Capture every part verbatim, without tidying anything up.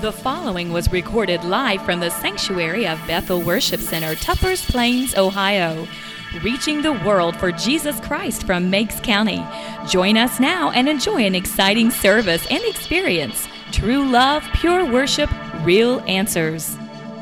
The following was recorded live from the sanctuary of Bethel Worship Center, Tuppers Plains, Ohio, reaching the world for Jesus Christ from Meigs County. Join us now and enjoy an exciting service and experience. True love, pure worship, real answers.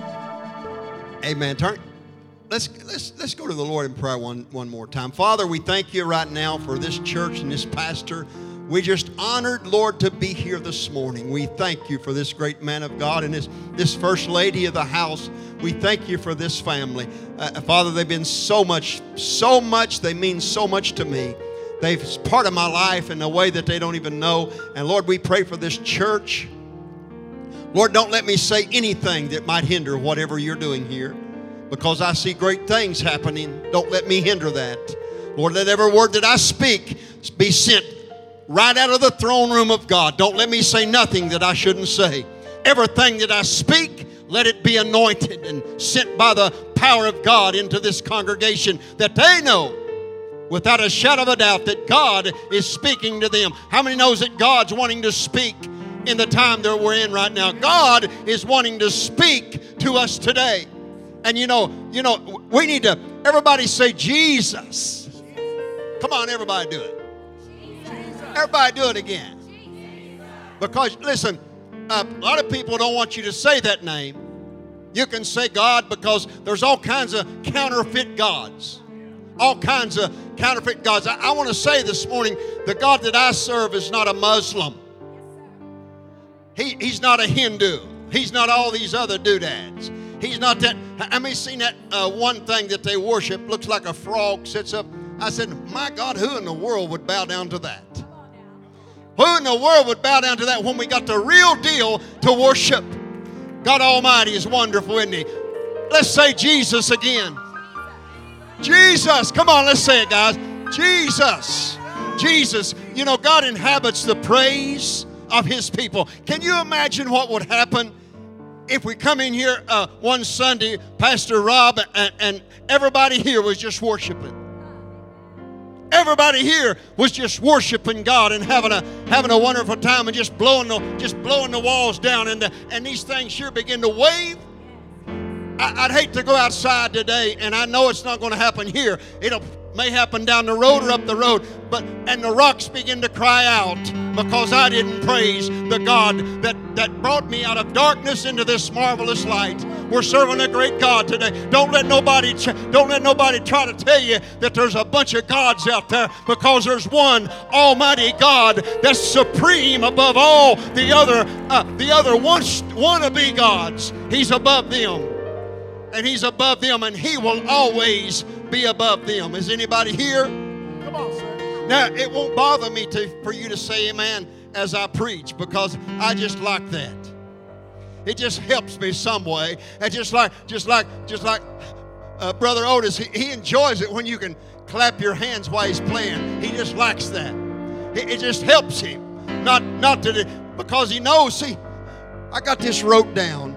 Amen. Turn. Let's let's let's go to the Lord in prayer one one more time. Father, we thank you right now for this church and this pastor. We just honored, Lord, to be here this morning. We thank you for this great man of God and this, this first lady of the house. We thank you for this family. Uh, Father, they've been so much, so much. They mean so much to me. They've part of my life in a way that they don't even know. And Lord, we pray for this church. Lord, don't let me say anything that might hinder whatever you're doing here, because I see great things happening. Don't let me hinder that. Lord, let every word that I speak be sent right out of the throne room of God. Don't let me say nothing that I shouldn't say. Everything that I speak, let it be anointed and sent by the power of God into this congregation, that they know without a shadow of a doubt that God is speaking to them. How many knows that God's wanting to speak in the time that we're in right now? God is wanting to speak to us today. And you know, you know, we need to, everybody say Jesus. Come on, everybody do it. Everybody do it again. Because, listen, uh, a lot of people don't want you to say that name. You can say God because there's all kinds of counterfeit gods. All kinds of counterfeit gods. I, I want to say this morning, the God that I serve is not a Muslim. He, he's not a Hindu. He's not all these other doodads. He's not that. I mean, seen that uh, one thing that they worship, looks like a frog sits up. I said, my God, who in the world would bow down to that? Who in the world would bow down to that when we got the real deal to worship? God Almighty is wonderful, isn't He? Let's say Jesus again. Jesus. Come on, let's say it, guys. Jesus. Jesus. You know, God inhabits the praise of His people. Can you imagine what would happen if we come in here uh, one Sunday, Pastor Rob, and, and everybody here was just worshiping? Everybody here was just worshiping God and having a having a wonderful time and just blowing the just blowing the walls down, and the, and these things sure begin to wave. I, I'd hate to go outside today, and I know it's not going to happen here. It'll may happen down the road or up the road, but and the rocks begin to cry out because I didn't praise the God that, that brought me out of darkness into this marvelous light. We're serving a great God today. Don't let nobody don't let nobody try to tell you that there's a bunch of gods out there, because there's one Almighty God that's supreme above all the other uh, the other one wannabe gods. He's above them, and He's above them, and He will always be above them. Is anybody here? Come on, sir. Now, it won't bother me to for you to say amen as I preach, because I just like that. It just helps me some way. And just like, just like, just like uh, Brother Otis, he, he enjoys it when you can clap your hands while he's playing. He just likes that. It, it just helps him. Not, not that it, because he knows. See, I got this wrote down.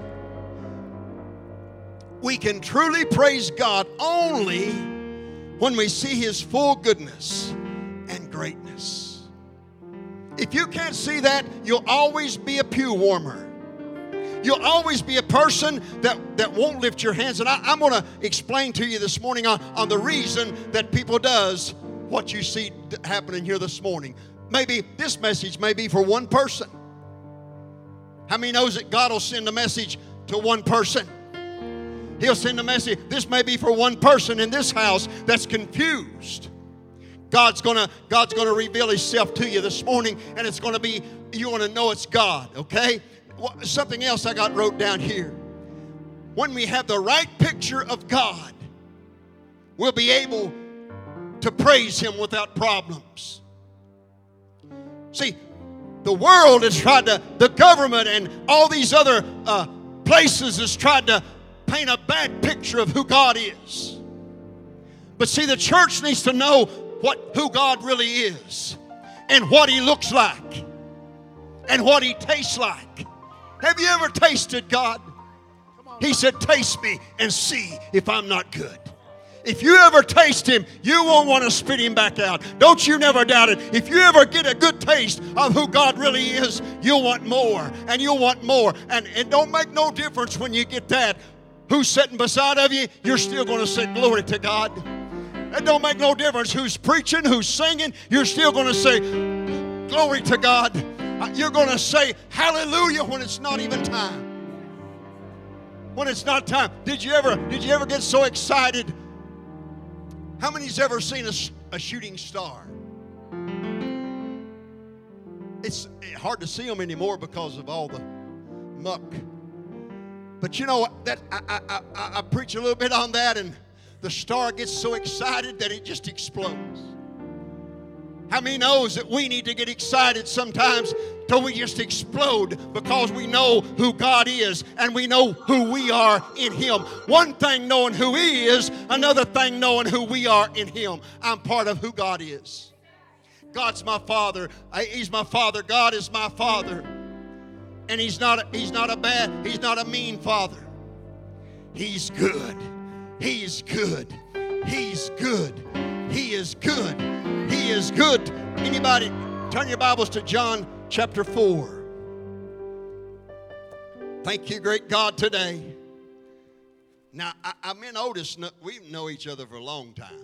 We can truly praise God only when we see His full goodness and greatness. If you can't see that, you'll always be a pew warmer. You'll always be a person that, that won't lift your hands. And I, I'm going to explain to you this morning on, on the reason that people does what you see happening here this morning. Maybe this message may be for one person. How many knows that God will send a message to one person? He'll send a message. This may be for one person in this house that's confused. God's gonna God's gonna reveal Himself to you this morning, and it's gonna be, you want to know it's God, okay? Something else I got wrote down here. When we have the right picture of God, we'll be able to praise Him without problems. See, the world has tried to, the government and all these other uh, places has tried to paint a bad picture of who God is. But see, the church needs to know what who God really is, and what He looks like, and what He tastes like. Have you ever tasted God? He said, taste me and see if I'm not good. If you ever taste Him, you won't want to spit Him back out. Don't you never doubt it. If you ever get a good taste of who God really is, you'll want more, and you'll want more. And it don't make no difference when you get that. Who's sitting beside of you, you're still going to say, glory to God. It don't make no difference who's preaching, who's singing. You're still going to say, glory to God. You're going to say, hallelujah, when it's not even time. When it's not time. Did you ever, did you ever get so excited? How many's ever seen a, a shooting star? It's hard to see them anymore because of all the muck. But you know that I, I, I, I preach a little bit on that, and the star gets so excited that it just explodes. How many knows that we need to get excited sometimes till we just explode because we know who God is and we know who we are in Him. One thing knowing who He is, another thing knowing who we are in Him. I'm part of who God is. God's my Father. He's my Father. God is my Father. And He's not a, He's not a bad, He's not a mean Father. He's good. He's good. He's good. He is good. He is good. Anybody, turn your Bibles to John chapter four. Thank you, great God, today. Now, I, I mean, Otis, we know each other for a long time.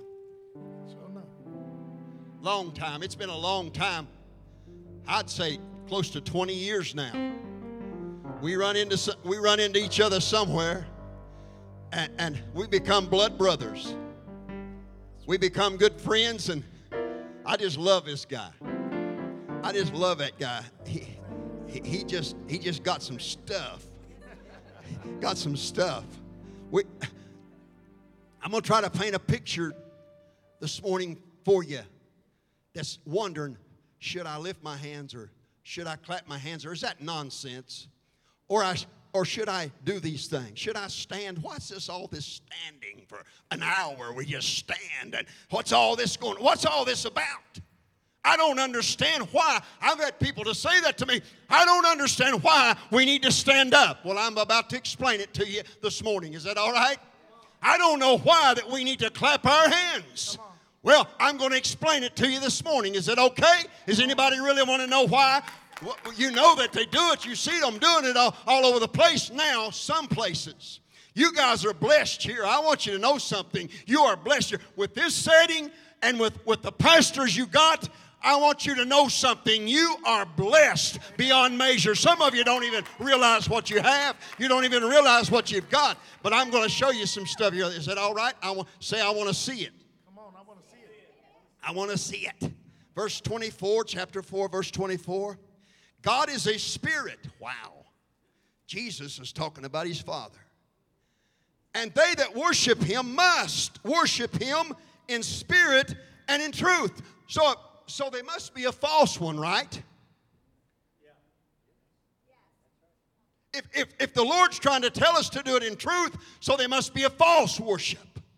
Long time. It's been a long time. I'd say close to twenty years now. We run into we run into each other somewhere, and, and we become blood brothers. We become good friends, and I just love this guy. I just love that guy. He, he, he just he just got some stuff. Got some stuff. We, I'm going to try to paint a picture this morning for you that's wondering, should I lift my hands or should I clap my hands, or is that nonsense? Or I Or should I do these things? Should I stand? What's this, all this standing for an hour? We just stand. And what's all this going, what's all this about? I don't understand why. I've had people to say that to me. I don't understand why we need to stand up. Well, I'm about to explain it to you this morning. Is that all right? I don't know why that we need to clap our hands. Well, I'm going to explain it to you this morning. Is it okay? Does anybody really want to know why? Well, you know that they do it. You see them doing it all, all over the place now, some places. You guys are blessed here. I want you to know something. You are blessed here. With this setting and with, with the pastors you got, I want you to know something. You are blessed beyond measure. Some of you don't even realize what you have. You don't even realize what you've got. But I'm going to show you some stuff here. Is that all right? I want say I want to see it. Come on, I want to see it. I want to see it. Verse twenty-four, chapter four, verse twenty-four. God is a spirit. Wow. Jesus is talking about His Father. And they that worship Him must worship Him in spirit and in truth. So, so they must be a false one, right? If, if, if the Lord's trying to tell us to do it in truth, so they must be a false worship.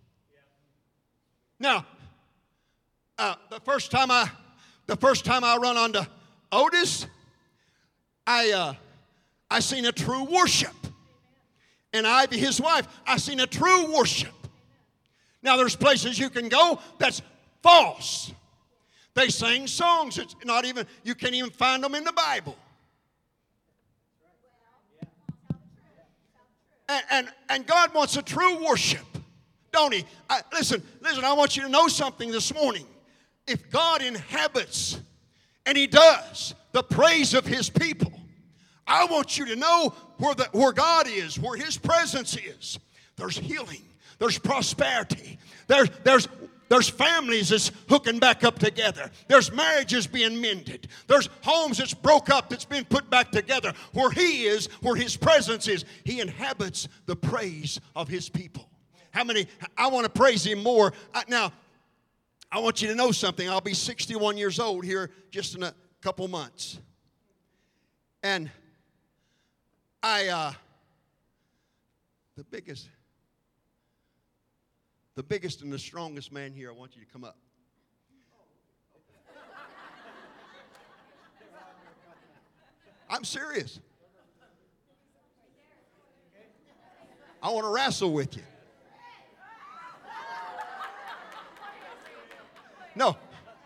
Now, uh, the first time I, the first time I run onto Otis, I uh, I seen a true worship. And Ivy, his wife, I seen a true worship. Now there's places you can go that's false. They sing songs. It's not even, you can't even find them in the Bible. And, and, and God wants a true worship, don't He? I, listen, listen, I want you to know something this morning. If God inhabits, and He does, the praise of His people, I want you to know where, the, where God is, where His presence is. There's healing. There's prosperity. There, there's, there's families that's hooking back up together. There's marriages being mended. There's homes that's broke up that's being put back together. Where He is, where His presence is, He inhabits the praise of His people. How many? I want to praise Him more. I, now, I want you to know something. I'll be sixty-one years old here just in a couple months. And I, uh, the biggest, the biggest and the strongest man here, I want you to come up. I'm serious. I want to wrestle with you. No.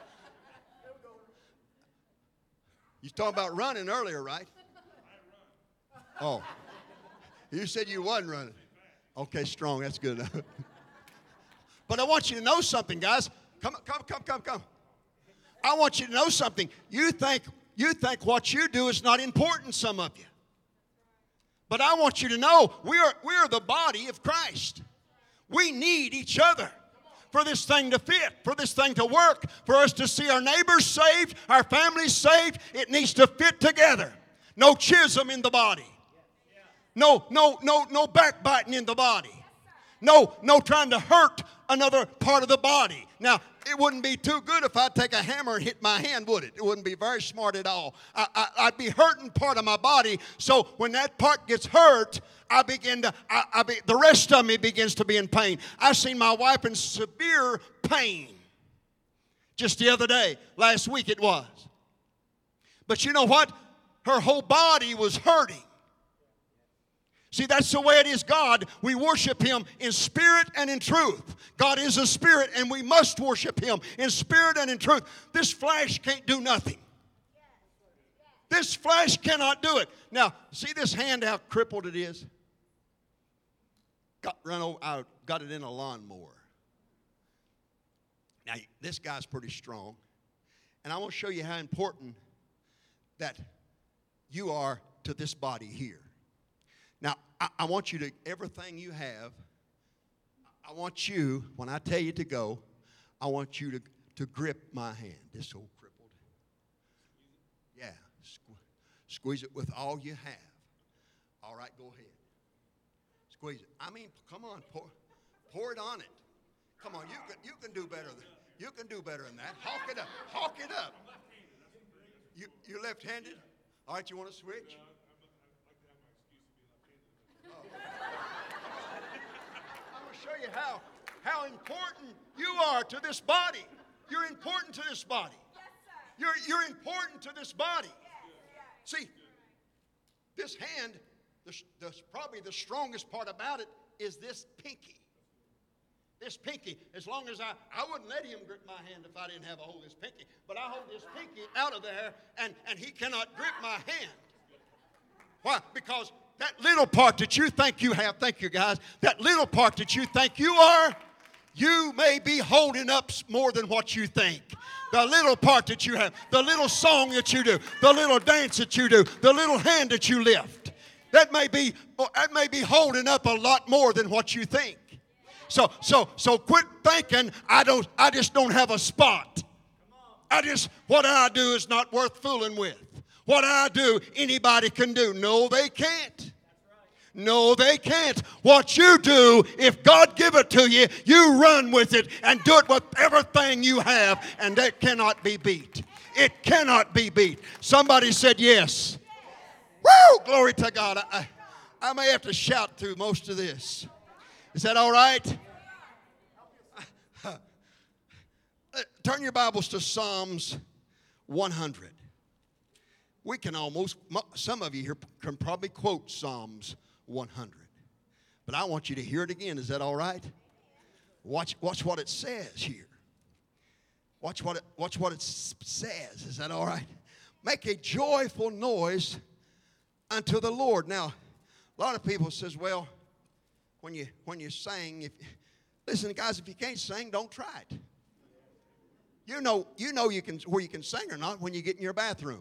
You talking about running earlier, right? Oh. You said you wasn't running. Okay, strong. That's good enough. But I want you to know something, guys. Come, come, come, come, come. I want you to know something. You think you think what you do is not important, some of you. But I want you to know we are we are the body of Christ. We need each other for this thing to fit, for this thing to work, for us to see our neighbors saved, our families saved. It needs to fit together. No schism in the body. No, no, no, no backbiting in the body. No, no trying to hurt another part of the body. Now, it wouldn't be too good if I'd take a hammer and hit my hand, would it? It wouldn't be very smart at all. I, I, I'd be hurting part of my body. So when that part gets hurt, I begin to, I, I be, the rest of me begins to be in pain. I've seen my wife in severe pain just the other day. Last week it was. But you know what? Her whole body was hurting. See, that's the way it is, God. We worship Him in spirit and in truth. God is a spirit, and we must worship Him in spirit and in truth. This flesh can't do nothing. This flesh cannot do it. Now, see this hand, how crippled it is? Got run over, I got it in a lawnmower. Now, this guy's pretty strong. And I want to show you how important that you are to this body here. Now, I, I want you to, everything you have, I want you, when I tell you to go, I want you to, to grip my hand. This old crippled. Yeah. Sque- squeeze it with all you have. All right, go ahead. Squeeze it. I mean, come on, pour, pour it on it. Come on, you can, you can do better than you can do better than that. Hawk it up. Hawk it up. You, you left-handed? All right, you want to switch? I'm going to show you how, how important you are to this body. You're important to this body. You're, you're important to this body. See, this hand, the, the, probably the strongest part about it is this pinky. This pinky, as long as I, I wouldn't let him grip my hand if I didn't have a hold of this pinky. But I hold this pinky out of there, and, and he cannot grip my hand. Why? Because that little part that you think you have, thank you guys, that little part that you think you are, you may be holding up more than what you think. The little part that you have, the little song that you do, the little dance that you do, the little hand that you lift, that may be, that may be holding up a lot more than what you think. So, so, so quit thinking I don't, I just don't have a spot. I just, what I do is not worth fooling with. What I do, anybody can do. No, they can't. No, they can't. What you do, if God give it to you, you run with it and do it with everything you have, and that cannot be beat. It cannot be beat. Somebody said yes. Woo! Glory to God. I, I may have to shout through most of this. Is that all right? Turn your Bibles to Psalms one hundred. We can almost, some of you here can probably quote Psalms one hundred. But I want you to hear it again. Is that all right? Watch, watch what it says here. Watch what it, watch what it says. Is that all right? Make a joyful noise unto the Lord. Now, a lot of people says, well, when you when you sing, if listen, guys, if you can't sing, don't try it. You know, you know you can where you can sing or not when you get in your bathroom.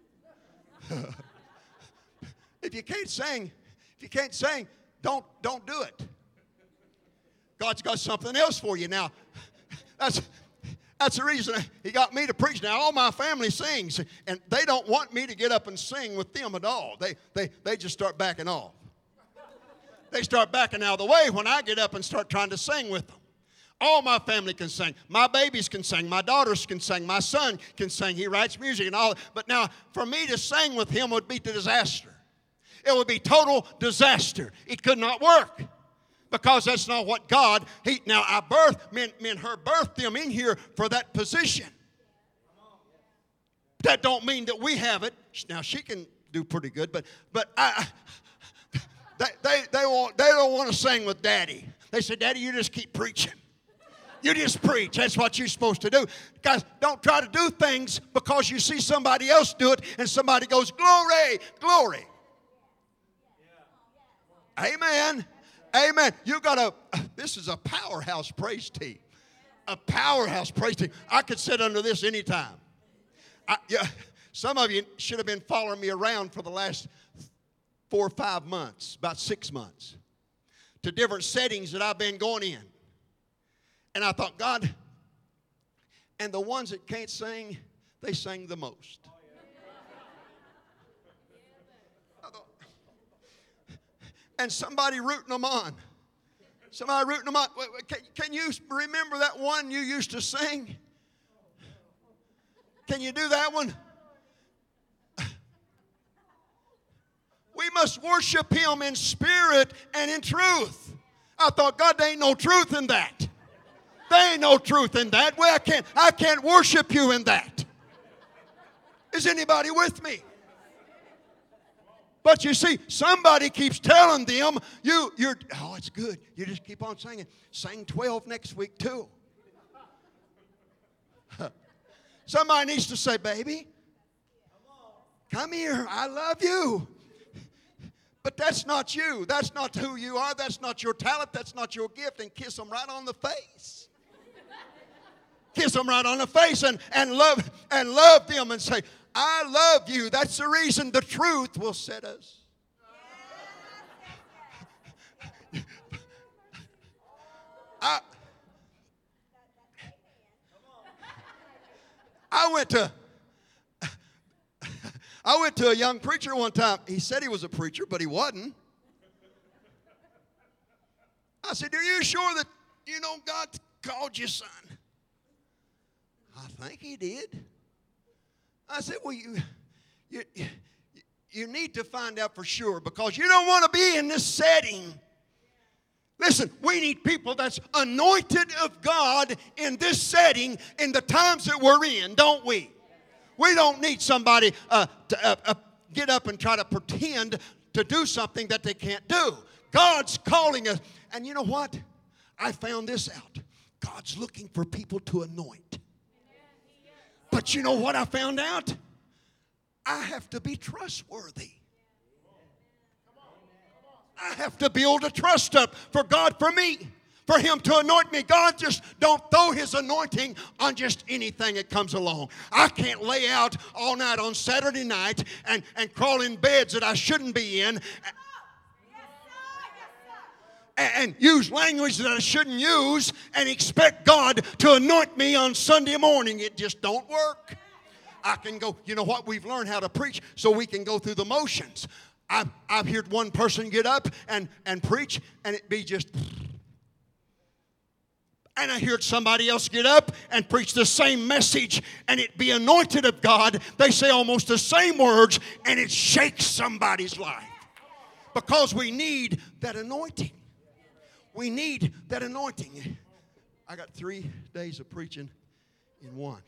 If you can't sing, if you can't sing, don't don't do it. God's got something else for you. Now, that's that's the reason He got me to preach. Now, all my family sings, and they don't want me to get up and sing with them at all. They they they just start backing off. They start backing out of the way when I get up and start trying to sing with them. All my family can sing. My babies can sing. My daughters can sing. My son can sing. He writes music and all. But now, for me to sing with him would be a disaster. It would be total disaster. It could not work because that's not what God. He now I birthed me, me and her birthed them in here for that position. That don't mean that we have it. Now she can do pretty good, but but I. They, they, they, want, they don't want to sing with Daddy. They say, Daddy, you just keep preaching. You just preach. That's what you're supposed to do. Guys, don't try to do things because you see somebody else do it and somebody goes, glory, glory. Amen. Amen. You got a, this is a powerhouse praise team. A powerhouse praise team. I could sit under this anytime. I, yeah, some of you should have been following me around for the last four or five months, about six months, to different settings that I've been going in. And I thought, God, and the ones that can't sing, they sing the most. And somebody rooting them on. Somebody rooting them on. Can, can you remember that one you used to sing? Can you do that one? We must worship Him in spirit and in truth. I thought, God, there ain't no truth in that. There ain't no truth in that. Well, I can't, I can't worship you in that. Is anybody with me? But you see, somebody keeps telling them, you, you're, oh, it's good. You just keep on singing. Sing twelve next week too. Somebody needs to say, baby, come here. I love you. But that's not you. That's not who you are. That's not your talent. That's not your gift. And kiss them right on the face. Kiss them right on the face and, and love and love them and say, I love you. That's the reason the truth will set us. I, I went to I went to a young preacher one time. He said he was a preacher, but he wasn't. I said, are you sure that, you know, God called you, son? I think He did. I said, well, you, you, you need to find out for sure because you don't want to be in this setting. Listen, we need people that's anointed of God in this setting in the times that we're in, don't we? We don't need somebody uh, to uh, uh, get up and try to pretend to do something that they can't do. God's calling us. And you know what? I found this out. God's looking for people to anoint. But you know what I found out? I have to be trustworthy. I have to build a trust up for God for me, for Him to anoint me. God just don't throw His anointing on just anything that comes along. I can't lay out all night on Saturday night and, and crawl in beds that I shouldn't be in and, and use language that I shouldn't use and expect God to anoint me on Sunday morning. It just don't work. I can go, you know what, we've learned how to preach so we can go through the motions. I've, I've heard one person get up and, and preach and it be just... And I heard somebody else get up and preach the same message and it be anointed of God. They say almost the same words and it shakes somebody's life. Because we need that anointing. We need that anointing. I got three days of preaching in one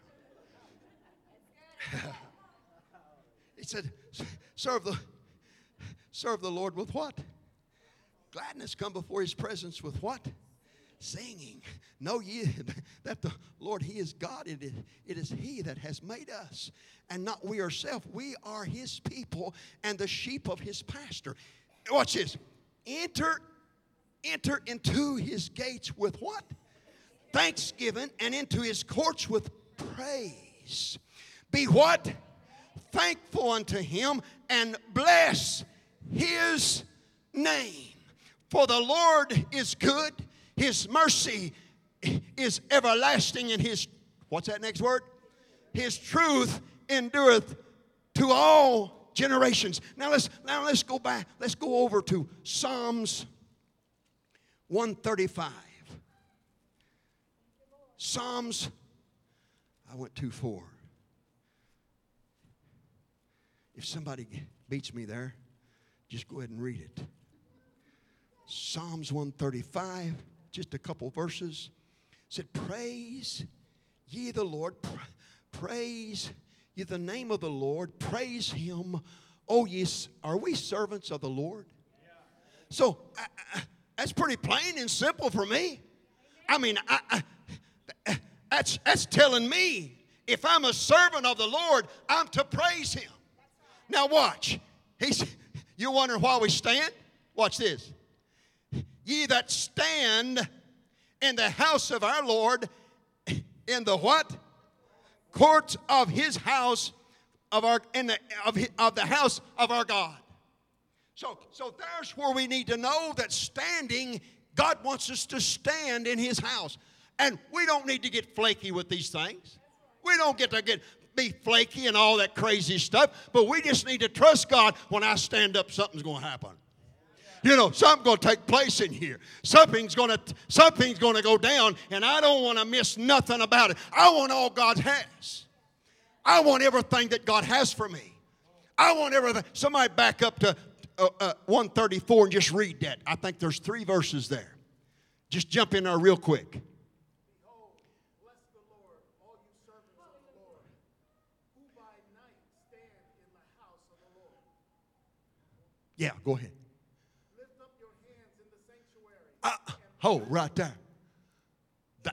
here. He said, serve the, serve the Lord with what? Gladness. Come before His presence with what? Singing. Know ye that the Lord, He is God. It is, it is He that has made us, and not we ourselves. We are His people and the sheep of His pasture. Watch this. Enter, enter into His gates with what? Thanksgiving, and into His courts with praise. Be what? Thankful unto Him, and bless His name. For the Lord is good. His mercy is everlasting, and His, what's that next word? His truth endureth to all generations. Now let's now let's go back. Let's go over to Psalms one thirty-five. Psalms, I went too far. If somebody beats me there, just go ahead and read it. Psalms one thirty-five. Just a couple verses. It said, praise ye the Lord. Praise ye the name of the Lord. Praise Him. Oh, yes. Are we servants of the Lord? Yeah. So, I, I, that's pretty plain and simple for me. I mean, I, I, that's, that's telling me if I'm a servant of the Lord, I'm to praise Him. Now watch. He's, you wonder why we stand? Watch this. Ye that stand in the house of our Lord, in the what? Courts of His house, of our in the of, his, of the house of our God. So, so there's where we need to know that standing, God wants us to stand in His house. And we don't need to get flaky with these things. We don't get to get be flaky and all that crazy stuff, but we just need to trust God. When I stand up, something's going to happen. You know, something's going to take place in here. Something's going to something's going to go down, and I don't want to miss nothing about it. I want all God has. I want everything that God has for me. I want everything. Somebody back up to uh, uh, one thirty-four and just read that. I think there's three verses there. Just jump in there real quick. Yeah, go ahead. Lift up your hands in the sanctuary. Uh, oh, right there. That.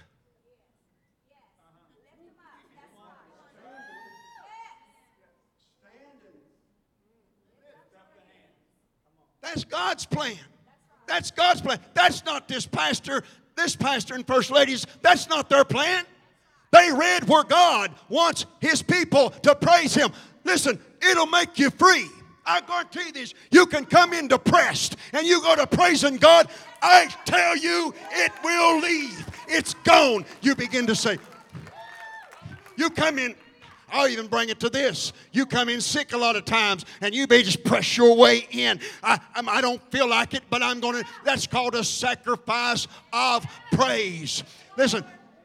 That's God's plan. That's God's plan. That's not this pastor, this pastor and first ladies. That's not their plan. They read where God wants His people to praise Him. Listen, it'll make you free. I guarantee you this, you can come in depressed and you go to praising God. I tell you, it will leave. It's gone. You begin to say, you come in, I'll even bring it to this. You come in sick a lot of times and you may just press your way in. I, I don't feel like it, but I'm going to, that's called a sacrifice of praise. Listen,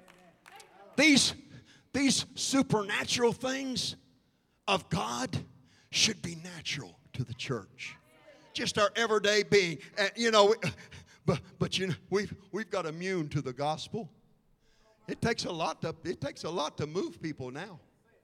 these, these supernatural things of God should be natural to the church. Just our everyday being. Uh, you know, but but you know, we've we've got immune to the gospel. It takes a lot to it takes a lot to move people now.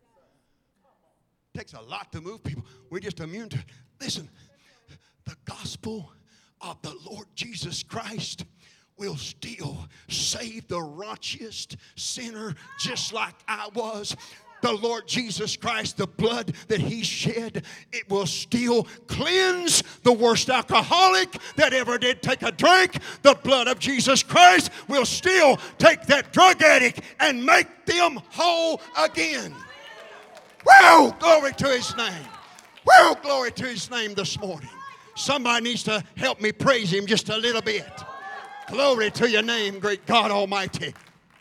It takes a lot to move people. We're just immune to it. Listen, the gospel of the Lord Jesus Christ will still save the raunchiest sinner just like I was. The Lord Jesus Christ, the blood that He shed, it will still cleanse the worst alcoholic that ever did take a drink. The blood of Jesus Christ will still take that drug addict and make them whole again. Well, glory to His name. Well, glory to His name this morning. Somebody needs to help me praise Him just a little bit. Glory to your name, great God Almighty.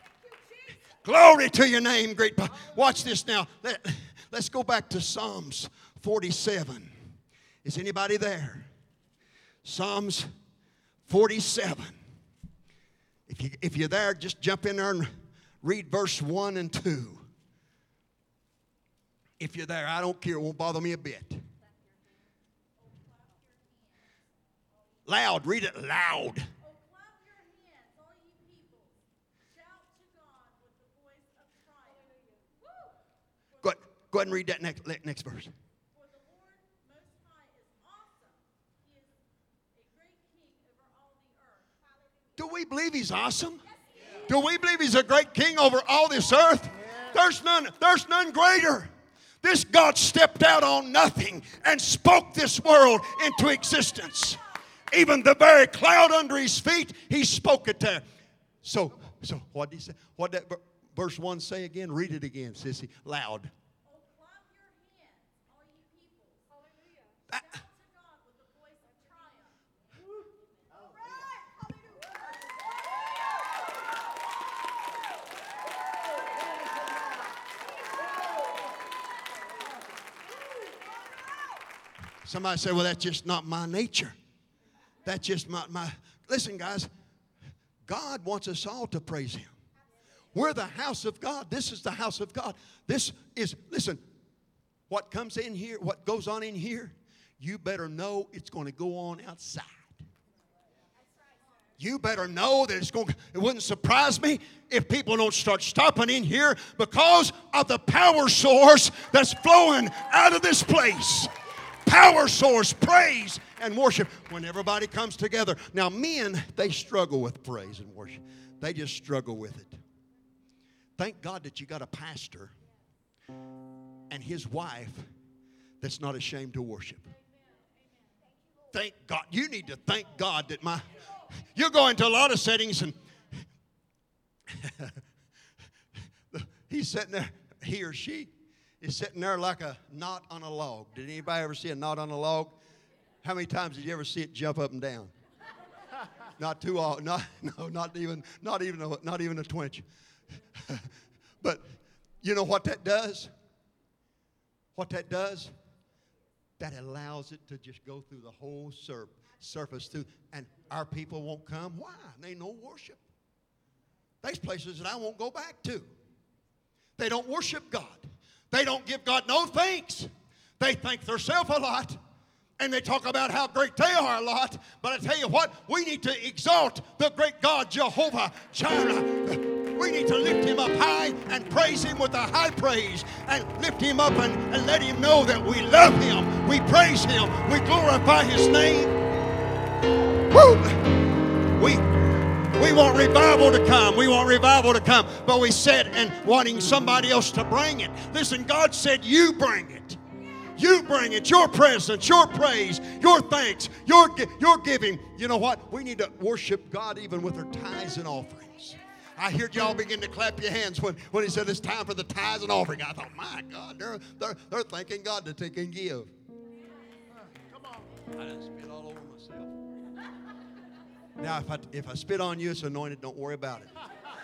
Glory to your name, great God. Watch this now. Let, let's go back to Psalms forty-seven. Is anybody there? Psalms forty-seven. If, you, if you're there, just jump in there and read verse one and two. If you're there, I don't care. It won't bother me a bit. Loud. Read it loud. Go ahead and read that next, next verse. For the Lord Most High is awesome. He is a great king over all the earth. Do we believe He's awesome? Do we believe He's a great king over all this earth? There's none, there's none greater. This God stepped out on nothing and spoke this world into existence. Even the very cloud under His feet, He spoke it there. So, so what did He say? What did that verse one say again? Read it again, sissy, loud. That, somebody say, well, that's just not my nature. That's just my, my... Listen, guys, God wants us all to praise Him. We're the house of God. This is the house of God. This is, listen, what comes in here, what goes on in here, you better know it's going to go on outside. You better know that it's going to, it wouldn't surprise me if people don't start stopping in here because of the power source that's flowing out of this place. Power source, praise and worship when everybody comes together. Now, men, they struggle with praise and worship. They just struggle with it. Thank God that you got a pastor and his wife that's not ashamed to worship. Thank God. You need to thank God that my... You go into a lot of settings and he's sitting there, he or she is sitting there like a knot on a log. Did anybody ever see a knot on a log? How many times did you ever see it jump up and down? Not too often. Not, no, not even, not even, a, not even a twinge. But you know what that does? What that does? That allows it to just go through the whole sur- surface through, and our people won't come. Why? They no worship. There's places that I won't go back to. They don't worship God. They don't give God no thanks. They thank themselves a lot, and they talk about how great they are a lot. But I tell you what, we need to exalt the great God, Jehovah Jireh. We need to lift him up high and praise him with a high praise, and lift him up and, and let him know that we love him, we praise him, we glorify his name. Woo! We, we want revival to come. We want revival to come. But we sit and wanting somebody else to bring it. Listen, God said you bring it. You bring it. Your presence, your praise, your thanks, your, your giving. You know what? We need to worship God even with our tithes and offerings. I heard y'all begin to clap your hands when, when he said it's time for the tithes and offering. I thought, my God, they're, they're, they're thanking God that they can give. Come on. I done spit all over myself. Now, if I, if I spit on you, it's anointed. Don't worry about it.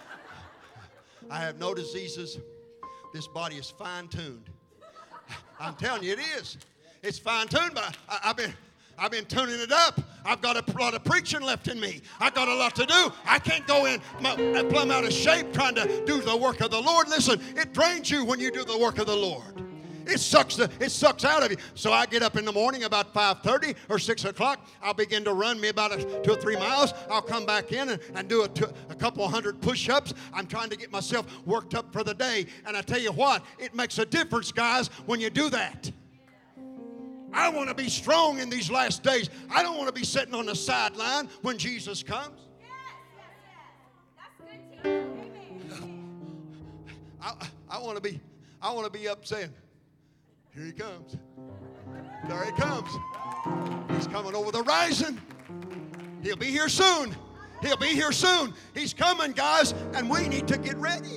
I have no diseases. This body is fine-tuned. I'm telling you, it is. It's fine-tuned, but I, I've been... I've been tuning it up. I've got a lot of preaching left in me. I've got a lot to do. I can't go in my, plumb out of shape trying to do the work of the Lord. Listen, it drains you when you do the work of the Lord. It sucks the, it sucks out of you. So I get up in the morning about five thirty or six o'clock. I'll begin to run me about a, two or three miles. I'll come back in and, and do a, two, a couple hundred push-ups. I'm trying to get myself worked up for the day. And I tell you what, it makes a difference, guys, when you do that. I want to be strong in these last days. I don't want to be sitting on the sideline when Jesus comes. Yes, yes, yes. That's good, Amen. I, I want to be, I want to be up saying, here he comes. There he comes. He's coming over the horizon. He'll be here soon. He'll be here soon. He's coming, guys, and we need to get ready.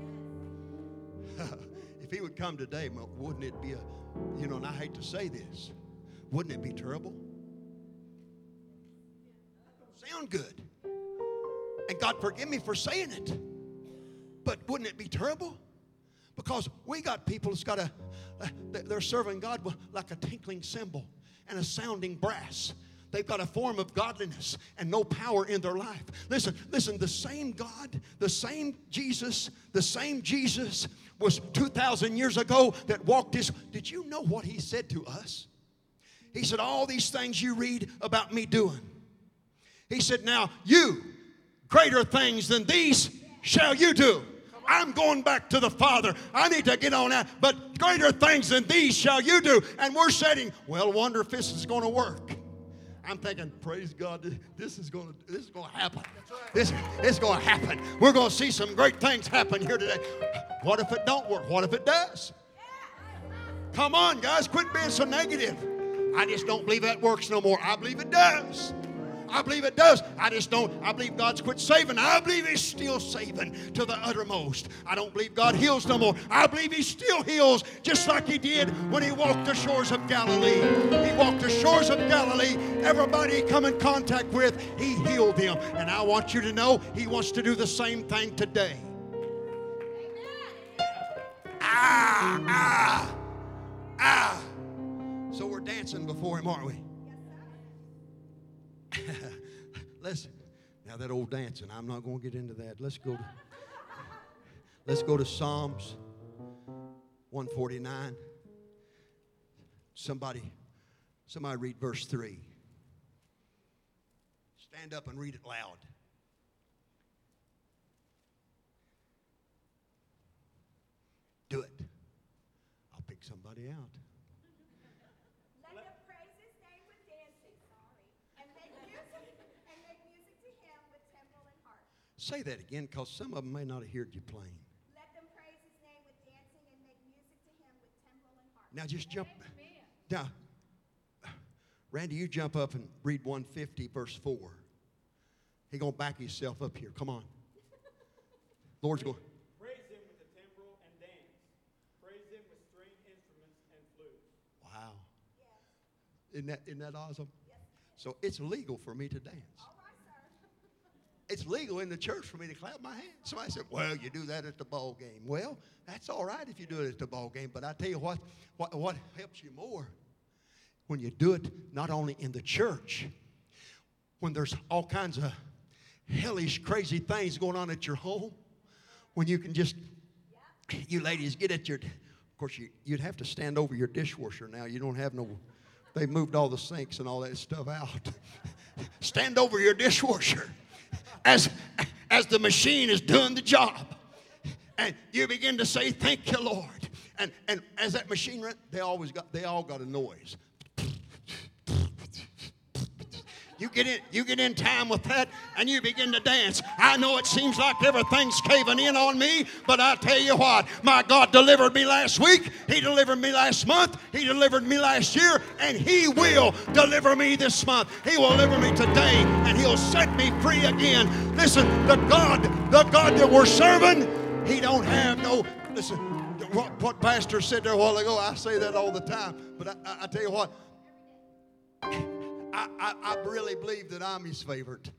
If he would come today, wouldn't it be a You know, and I hate to say this, wouldn't it be terrible? Sound good. And God forgive me for saying it. But wouldn't it be terrible? Because we got people that's got a, they're serving God like a tinkling cymbal and a sounding brass. They've got a form of godliness and no power in their life. Listen, listen, the same God, the same Jesus, the same Jesus was two thousand years ago that walked this. Did you know what he said to us? He said, all these things you read about me doing. He said, now you, greater things than these shall you do. I'm going back to the Father. I need to get on that. But greater things than these shall you do. And we're saying, well, wonder if this is going to work. I'm thinking, praise God, this is going to this is going to happen. This is going to happen. We're going to see some great things happen here today. What if it don't work? What if it does? Come on, guys, quit being so negative. I just don't believe that works no more. I believe it does. I believe it does. I just don't. I believe God's quit saving. I believe he's still saving to the uttermost. I don't believe God heals no more. I believe he still heals just like he did when he walked the shores of Galilee. He walked the shores of Galilee. Everybody he come in contact with, he healed them. And I want you to know he wants to do the same thing today. Ah, ah, ah. So we're dancing before him, aren't we? Listen, now that old dancing, I'm not going to get into that. Let's go to, let's go to Psalms one forty-nine. Somebody, somebody read verse three. Stand up and read it loud. Do it. I'll pick somebody out. Let them praise his name with dancing, sorry, and make music, and make music to him with timbrel and harp. Say that again, because some of them may not have heard you playing. Let them praise his name with dancing and make music to him with timbrel and harp. Now just jump. Now, Randy, you jump up and read one fifty, verse four. He's going to back himself up here. Come on. Lord's going. Praise him with the timbrel and dance. Praise him with string instruments and flutes. Wow. Isn't that, isn't that awesome? So it's legal for me to dance. All right, sir. It's legal in the church for me to clap my hands. Somebody said, well, you do that at the ball game. Well, that's all right if you do it at the ball game. But I tell you what, what, what helps you more when you do it not only in the church, when there's all kinds of hellish, crazy things going on at your home, when you can just, you ladies get at your, of course, you, you'd have to stand over your dishwasher now. You don't have no, they moved all the sinks and all that stuff out. Stand over your dishwasher as, as the machine is doing the job. And you begin to say, thank you, Lord. And, and as that machine ran, they always got, they all got a noise. You get in, you get in time with that, and you begin to dance. I know it seems like everything's caving in on me, but I tell you what, my God delivered me last week. He delivered me last month. He delivered me last year, and He will deliver me this month. He will deliver me today, and He'll set me free again. Listen, the God, the God that we're serving, He don't have no. Listen, what, what Pastor said there a while ago. I say that all the time, but I, I, I tell you what. I, I, I really believe that I'm His favorite.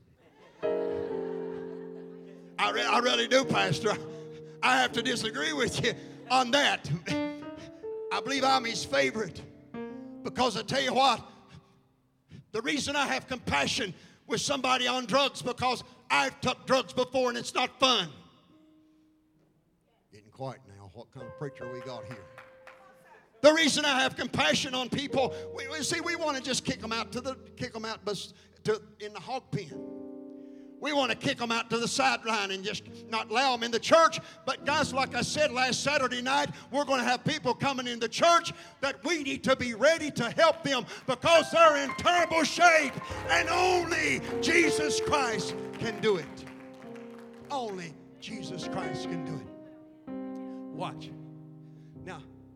I, re- I really do, Pastor. I have to disagree with you on that. I believe I'm His favorite because I tell you what, the reason I have compassion with somebody on drugs because I've took drugs before and it's not fun. Getting quiet now. What kind of preacher we got here? The reason I have compassion on people, we, we see, we want to just kick them out to the kick them out to, in the hog pen. We want to kick them out to the sideline and just not allow them in the church. But guys, like I said last Saturday night, we're going to have people coming in the church that we need to be ready to help them because they're in terrible shape, and only Jesus Christ can do it. Only Jesus Christ can do it. Watch. Now.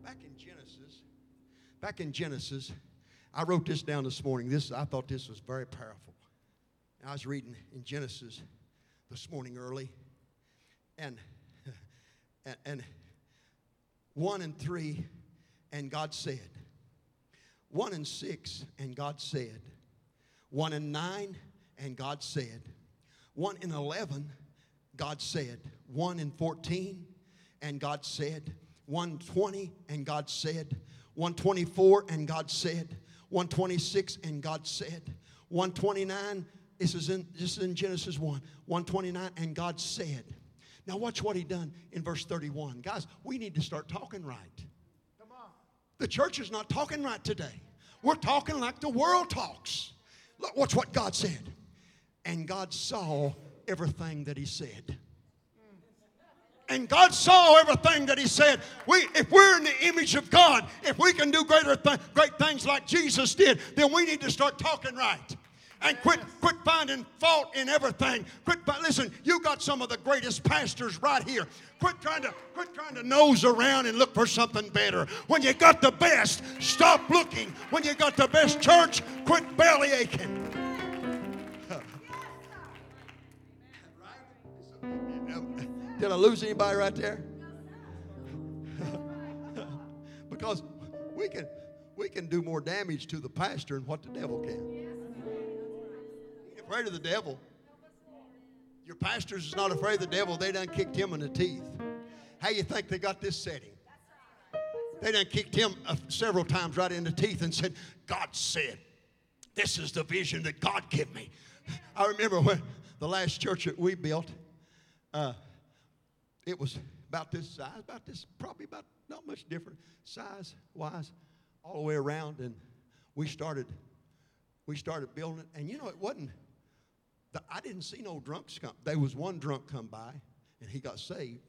Back in Genesis, I wrote this down this morning. This I thought this was very powerful. I was reading in Genesis this morning early, and and, and one and three, and God said. One and six, and God said. One and nine, and God said. One and eleven, God said. One and fourteen, and God said. One twenty, and God said. one twenty-four, and God said. one twenty-six, and God said. one twenty-nine, this is in, this is in Genesis one. one twenty-nine, and God said. Now watch what He done in verse thirty-one. Guys, we need to start talking right. Come on. The church is not talking right today. We're talking like the world talks. Look, watch what God said. And God saw everything that He said. And God saw everything that He said. We, if we're in the image of God, if we can do greater th- great things like Jesus did, then we need to start talking right. And quit, quit finding fault in everything. Quit, listen, you got some of the greatest pastors right here. Quit trying to, quit trying to nose around and look for something better. When you got the best, stop looking. When you got the best church, quit belly aching. Did I lose anybody right there? Because we can we can do more damage to the pastor than what the devil can. You're afraid of the devil. Your pastors is not afraid of the devil. They done kicked him in the teeth. How you think they got this setting? They done kicked him uh, several times right in the teeth and said, God said, this is the vision that God gave me. I remember when the last church that we built, uh, it was about this size, about this, probably about not much different size-wise, all the way around. And we started, we started building it. And you know, it wasn't, the, I didn't see no drunks come. There was one drunk come by, and he got saved.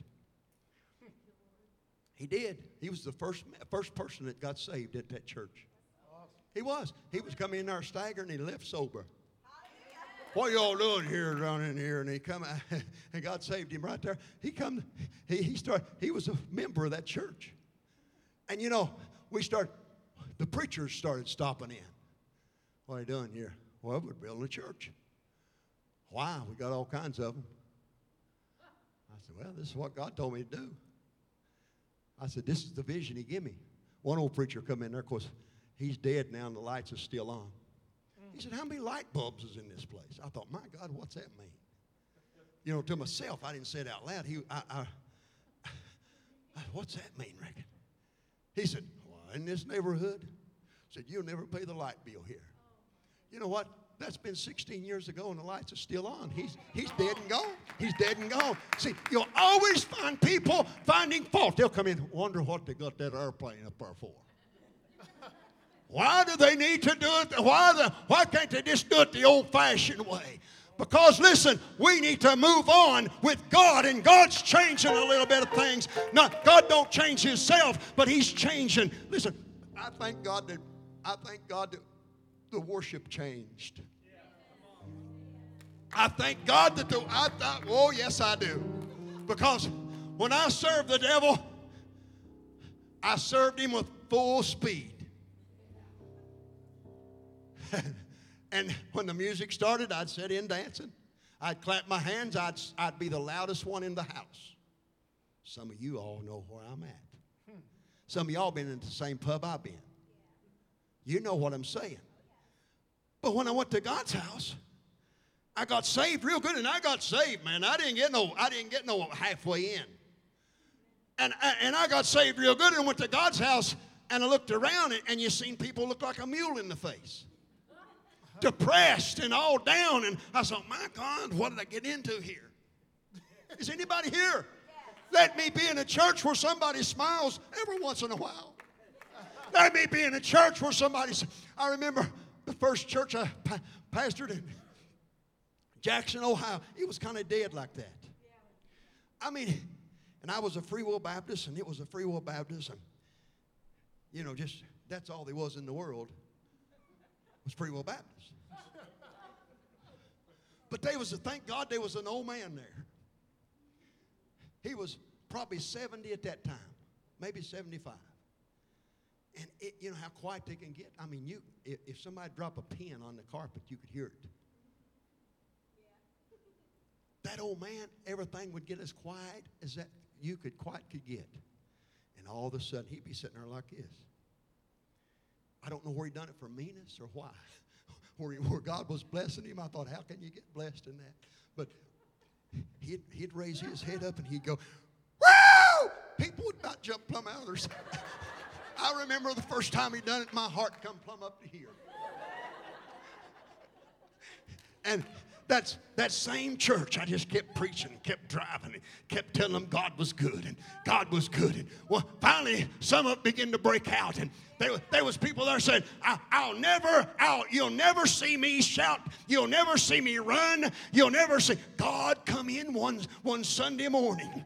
He did. He was the first first person that got saved at that church. He was. He was coming in there staggering, and he left sober. what y'all doing here down in here? And he come out, and God saved him right there. He come, he, he started, he was a member of that church. And you know, we start, the preachers started stopping in. What are you doing here? Well, we're building a church. Why? We got all kinds of them. I said, well, this is what God told me to do. I said, this is the vision he gave me. One old preacher come in there, of course, he's dead now and the lights are still on. He said, how many light bulbs is in this place? I thought, my God, what's that mean? You know, to myself, I didn't say it out loud. He, I, I, I, what's that mean, Reckon? He said, well, in this neighborhood, said, you'll never pay the light bill here. You know what? That's been sixteen years ago and the lights are still on. He's, he's dead and gone. He's dead and gone. See, you'll always find people finding fault. They'll come in, wonder what they got that airplane up there for. Why do they need to do it? Why, the, why can't they just do it the old-fashioned way? Because, listen, we need to move on with God, and God's changing a little bit of things. Not, God don't change himself, but he's changing. Listen, I thank God that, I thank God that the worship changed. I thank God that the, I thought, oh, yes, I do. Because when I served the devil, I served him with full speed. And when the music started, I'd sit in dancing. I'd clap my hands. I'd, I'd be the loudest one in the house. Some of you all know where I'm at. Some of y'all been in the same pub I've been. You know what I'm saying. But when I went to God's house, I got saved real good, and I got saved, man. I didn't get no, I didn't get no halfway in. And, and I got saved real good and went to God's house, and I looked around, and, and you seen people look like a mule in the face. Depressed and all down, and I thought, my God, what did I get into here? Is anybody here? Let me be in a church where somebody smiles every once in a while. Let me be in a church where somebody, I remember the first church I pa- pastored in Jackson, Ohio. It was kind of dead like that. I mean, and I was a Free Will Baptist, and it was a Free Will Baptist, and you know, just that's all there was in the world was Free Will Baptist. But there was a, thank God there was an old man there. He was probably seventy at that time, maybe seventy-five. And it, you know how quiet they can get? I mean, you if, if somebody dropped a pin on the carpet, you could hear it. Yeah. That old man, everything would get as quiet as that you could quite could get. And all of a sudden, he'd be sitting there like this. I don't know where he done it for meanness or why. Where, he, where God was blessing him, I thought, how can you get blessed in that? But he'd, he'd raise his head up and he'd go, woo! People would about jump plumb out of their seat. I remember the first time he done it, my heart come plumb up to here. And that's that same church, I just kept preaching, kept driving, and kept telling them God was good, and God was good. And well, finally, some of it began to break out, and there, there was people there saying, I, I'll never, I'll, you'll never see me shout, you'll never see me run, you'll never see. God come in one, one Sunday morning.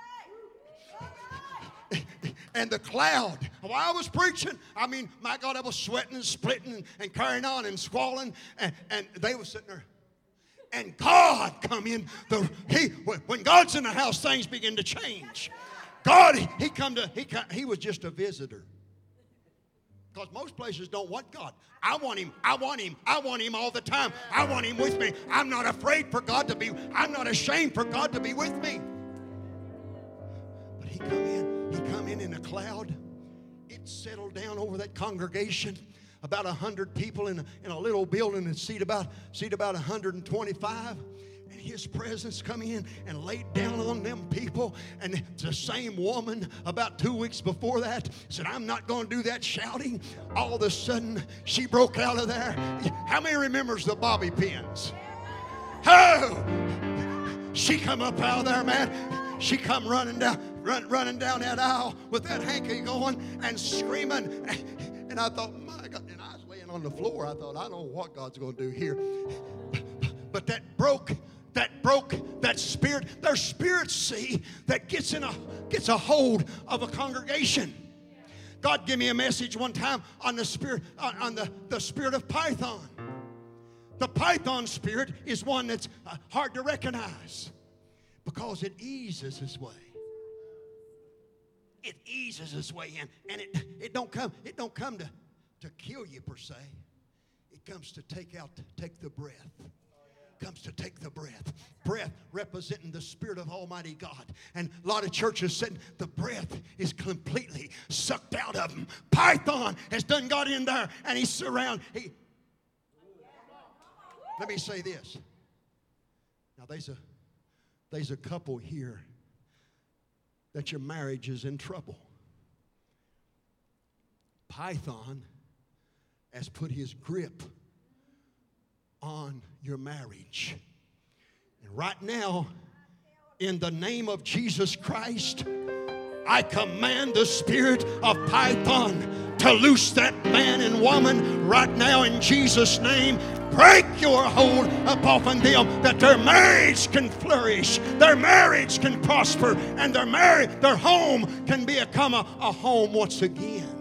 And the cloud, while I was preaching, I mean, my God, I was sweating and splitting and, and carrying on and squalling, and, and they were sitting there. And God come in. The, he, when God's in the house, things begin to change. God, he come to, he, he was just a visitor. Because most places don't want God. I want him, I want him, I want him all the time. I want him with me. I'm not afraid for God to be, I'm not ashamed for God to be with me. But he come in, he come in in a cloud. It settled down over that congregation. About a hundred people in a, in a little building and seat about seat about one hundred twenty-five. And his presence come in and laid down on them people. And the same woman about two weeks before that said, I'm not going to do that shouting. All of a sudden, she broke out of there. How many remembers the bobby pins? Oh! She come up out of there, man. She come running down, run, running down that aisle with that hanky going and screaming. And I thought, my God, and I was laying on the floor. I thought, I don't know what God's going to do here. But that broke, that broke, that spirit, there's spirits, see, that gets in a, gets a hold of a congregation. God gave me a message one time on the spirit, on, on the, the spirit of Python. The python spirit is one that's uh, hard to recognize because it eases its way. It eases its way in, and it, it don't come it don't come to, to kill you per se. It comes to take out take the breath. Comes to take the breath. Breath representing the Spirit of Almighty God. And a lot of churches said the breath is completely sucked out of them. Python has done got in there and he's surrounded. He, let me say this. Now there's a there's a couple here that your marriage is in trouble. Python has put his grip on your marriage. And right now, in the name of Jesus Christ, I command the spirit of Python to loose that man and woman right now in Jesus' name. Break your hold upon them that their marriage can flourish, their marriage can prosper, and their marriage, their home can become a, a home once again.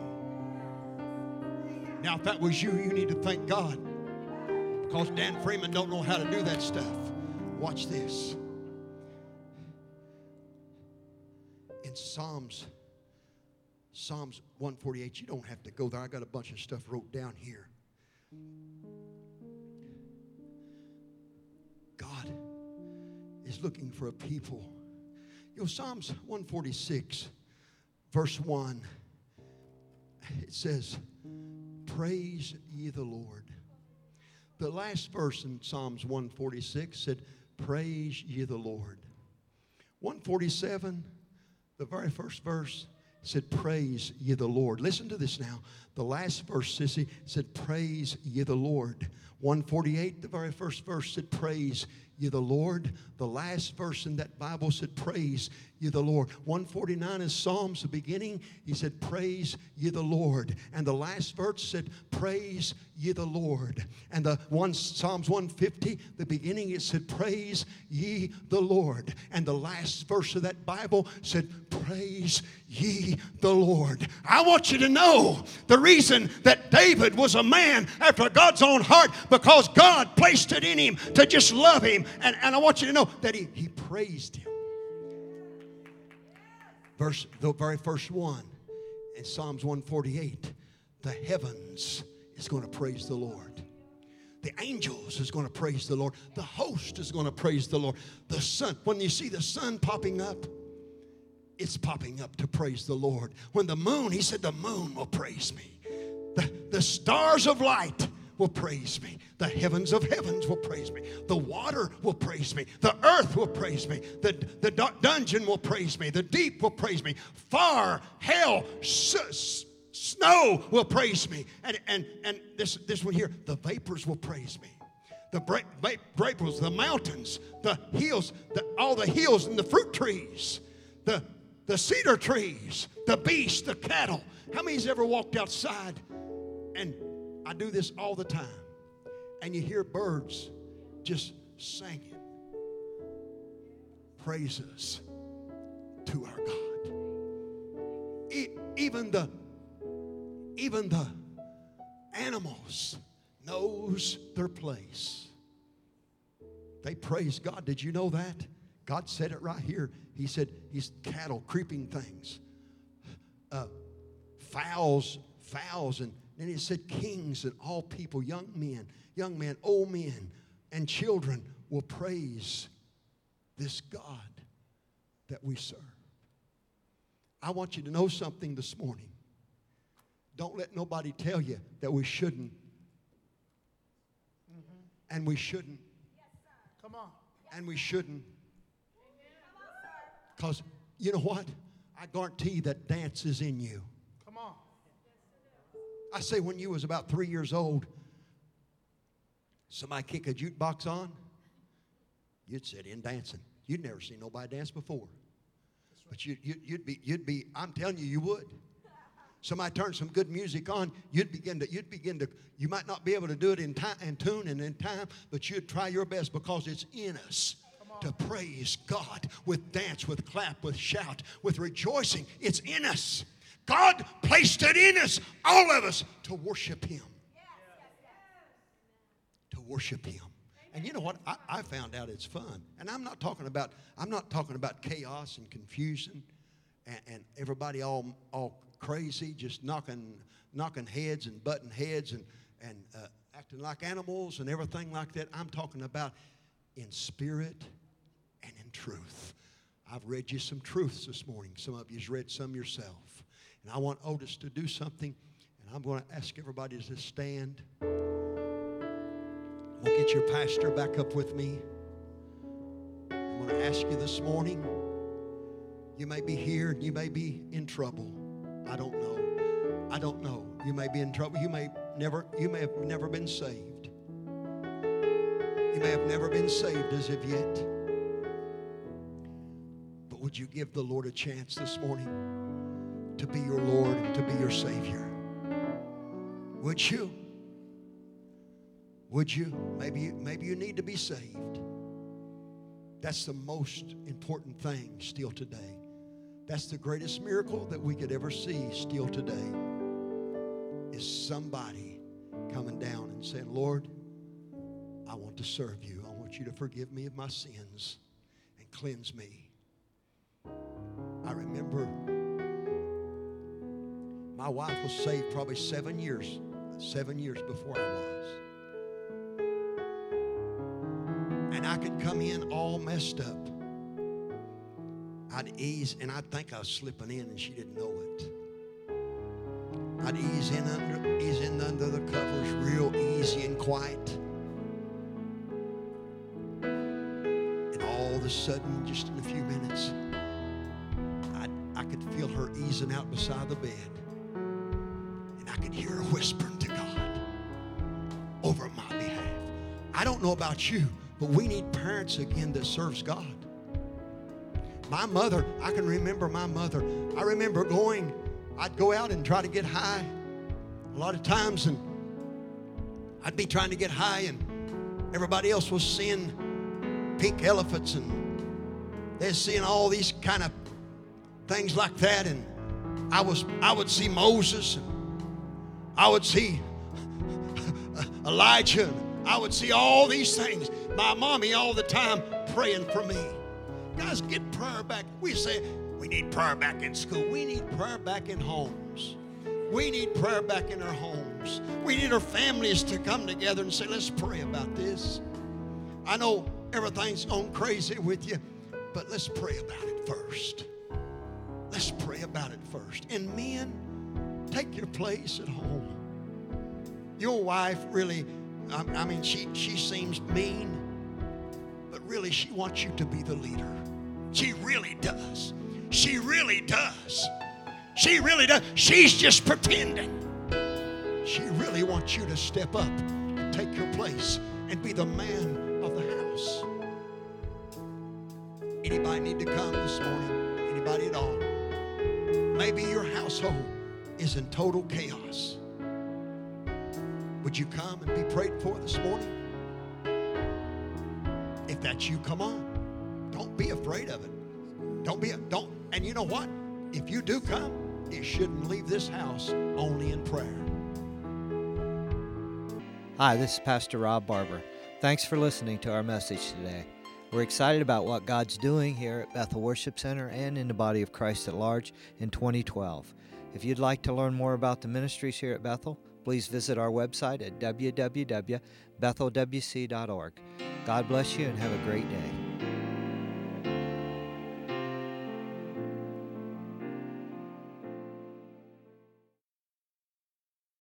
Now, if that was you, you need to thank God, because Dan Freeman don't know how to do that stuff. Watch this. In Psalms, Psalms one forty-eight, you don't have to go there. I got a bunch of stuff wrote down here. God is looking for a people. You know, Psalms one forty-six, verse one, it says, praise ye the Lord. The last verse in Psalms one forty-six said, praise ye the Lord. one forty-seven, the very first verse, said, praise ye the Lord. Listen to this now. The last verse, sissy, said, praise ye the Lord. one forty-eight, the very first verse said, praise ye the Lord. The last verse in that Bible said, praise ye the Lord. one forty-nine is Psalms, the beginning. He said, praise ye the Lord. And the last verse said, praise ye the Lord. And the one Psalms one fifty, the beginning, it said, praise ye the Lord. And the last verse of that Bible said, praise ye the Lord. I want you to know the reason that David was a man after God's own heart, because God placed it in him to just love him. And, and I want you to know that he, he praised him. Verse, the very first one in Psalms one forty-eight, the heavens is going to praise the Lord. The angels is going to praise the Lord. The host is going to praise the Lord. The sun, when you see the sun popping up, it's popping up to praise the Lord. When the moon, he said, the moon will praise me. The, the stars of light will praise me. The heavens of heavens will praise me. The water will praise me. The earth will praise me. The, the dungeon will praise me. The deep will praise me. Fire, hell, s- snow will praise me. And, and, and this, this one here, the vapors will praise me. The bra- va- vapors, the mountains, the hills, the, all the hills and the fruit trees, the, the cedar trees, the beasts, the cattle. How many's ever walked outside? And I do this all the time. And you hear birds just singing praises to our God. E- even the even the animals knows their place. They praise God. Did you know that? God said it right here. He said, He's cattle, creeping things, uh, fowls, fowls, and then it said kings and all people, young men, young men, old men, and children will praise this God that we serve. I want you to know something this morning. Don't let nobody tell you that we shouldn't. Mm-hmm. And we shouldn't. Yes, sir. Come on. And we shouldn't. Because you know what? I guarantee that dance is in you. Come on. I say when you was about three years old, somebody kick a jukebox on, you'd sit in dancing. You'd never seen nobody dance before. But you, you, you'd be, you'd be, I'm telling you, you would. Somebody turned some good music on, you'd begin to, you'd begin to, you might not be able to do it in time, in tune and in time, but you'd try your best because it's in us to praise God with dance, with clap, with shout, with rejoicing. It's in us. God placed it in us, all of us, to worship Him. to worship Him. And you know what? I, I found out it's fun. And I'm not talking about I'm not talking about chaos and confusion and, and everybody all all crazy, just knocking knocking heads and butting heads and and uh, acting like animals and everything like that. I'm talking about in spirit and in truth. I've read you some truths this morning. Some of you's read some yourself. And I want Otis to do something, and I'm going to ask everybody to stand. We'll get your pastor back up with me. I'm going to ask you this morning, you may be here and you may be in trouble. I don't know. I don't know. You may be in trouble. You may never, you may have never been saved. You may have never been saved as of yet. But would you give the Lord a chance this morning to be your Lord and to be your Savior? Would you? Would you? Maybe, maybe you need to be saved. That's the most important thing still today. That's the greatest miracle that we could ever see still today, is somebody coming down and saying, Lord, I want to serve you. I want you to forgive me of my sins and cleanse me. I remember my wife was saved probably seven years, seven years before I was. And I could come in all messed up. I'd ease, and I'd think I was slipping in, and she didn't know it. I'd ease in under, ease in under the covers real easy and quiet. And all of a sudden, just in a few minutes, I'd, I could feel her easing out beside the bed. And I could hear her whispering to God over my behalf. I don't know about you, but we need parents again that serves God. My mother, I can remember my mother. I remember going, I'd go out and try to get high a lot of times, and I'd be trying to get high, and everybody else was seeing pink elephants, and they're seeing all these kind of things like that, and I was, I would see Moses, and I would see Elijah, and I would see all these things. My mommy all the time praying for me. Guys, get prayer back. We say we need prayer back in school. We need prayer back in homes. We need prayer back in our homes. We need our families to come together and say, let's pray about this. I know everything's gone crazy with you, but let's pray about it first. Let's pray about it first. And men, take your place at home. Your wife really, I mean, she, she seems mean, but really she wants you to be the leader. She really does. She really does. She really does. She's just pretending. She really wants you to step up and take your place and be the man of the house. Anybody need to come this morning? Anybody at all? Maybe your household is in total chaos. Would you come and be prayed for this morning? If that's you, come on. Don't be afraid of it. Don't be, don't, and you know what? If you do come, you shouldn't leave this house only in prayer. Hi, this is Pastor Rob Barber. Thanks for listening to our message today. We're excited about what God's doing here at Bethel Worship Center and in the body of Christ at large in twenty twelve. If you'd like to learn more about the ministries here at Bethel, please visit our website at w w w dot bethel w c dot org. God bless you and have a great day.